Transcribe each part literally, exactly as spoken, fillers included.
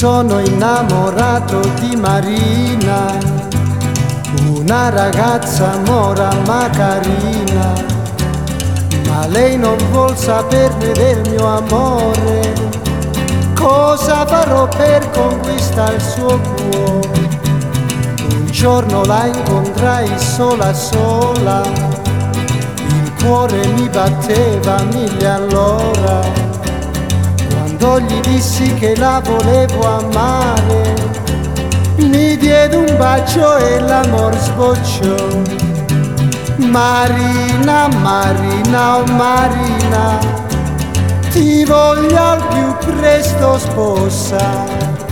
sono innamorato di Marina, una ragazza mora ma carina, ma lei non vuol saperne del mio amore. Cosa farò per conquistare il suo cuore? Un giorno la incontrai sola sola, il cuore mi batteva a mille all'ora. Quando gli dissi che la volevo amare, mi diede un bacio e l'amor sbocciò. Marina, Marina, oh Marina, ti voglio al più presto sposa.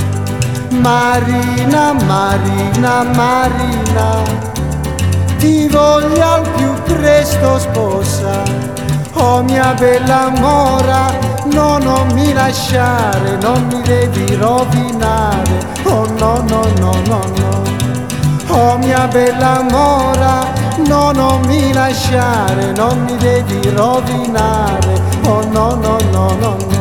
Marina, Marina, Marina, ti voglio al più presto sposa. Oh mia bella mora, no, non mi lasciare, non mi devi rovinare. Oh no, no, no, no, no. Oh mia bella mora, no, non mi lasciare, non mi devi rovinare. Oh no, no, no, no, no.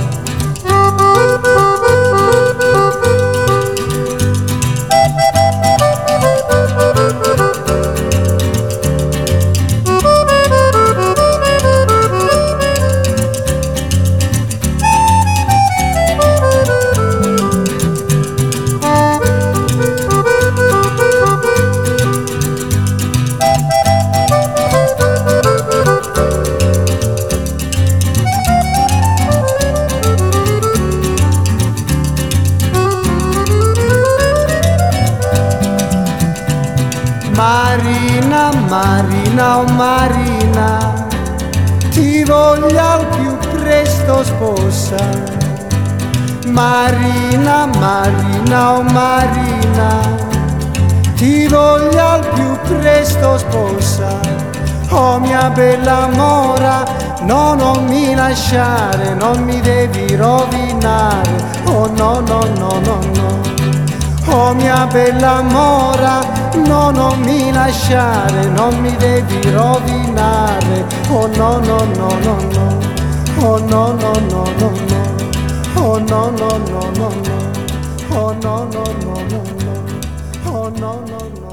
Marina, Marina, oh Marina, ti voglio al più presto sposa. Marina, Marina, oh Marina, ti voglio al più presto sposa. Oh mia bella mora, no, non mi lasciare, non mi devi rovinare. Oh no, no, no, no, no. Oh mia bella mora, no, non mi lasciare, non mi devi rovinare. Oh no, no, no, no, no. Oh no, no, no, no, no. Oh no, no, no, no, no. Oh no, no, no, no, no. Oh no, no, no.